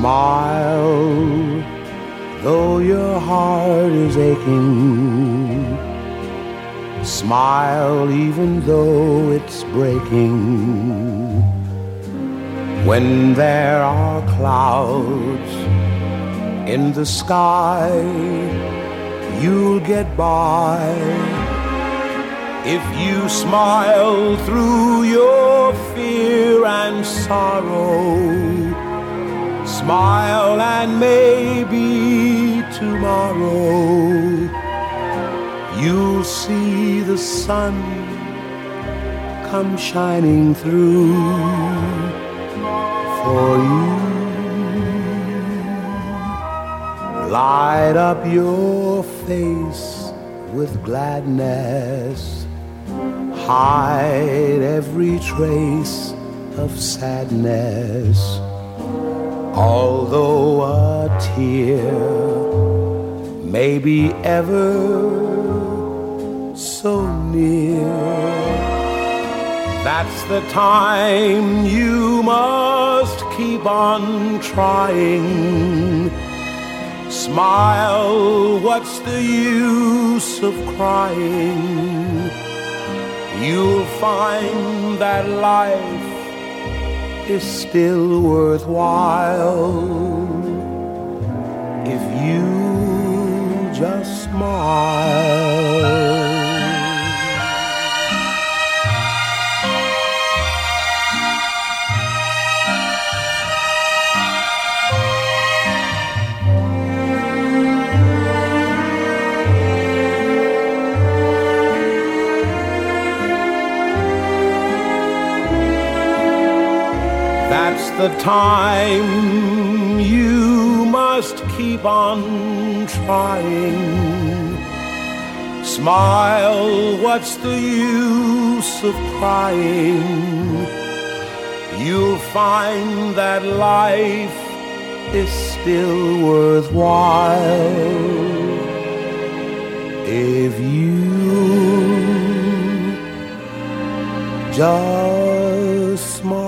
Smile, though your heart is aching. Smile, even though it's breaking. When there are clouds in the sky, you'll get by. If you smile through your fear and sorrow, smile and maybe tomorrow you'll see the sun come shining through for you. Light up your face with gladness, hide every trace of sadness. Although a tear may be ever so near, that's the time you must keep on trying. Smile, what's the use of crying? You'll find that life is still worthwhile if you just smile. That's the time you must keep on trying. Smile, what's the use of crying? You'll find that life is still worthwhile if you just smile.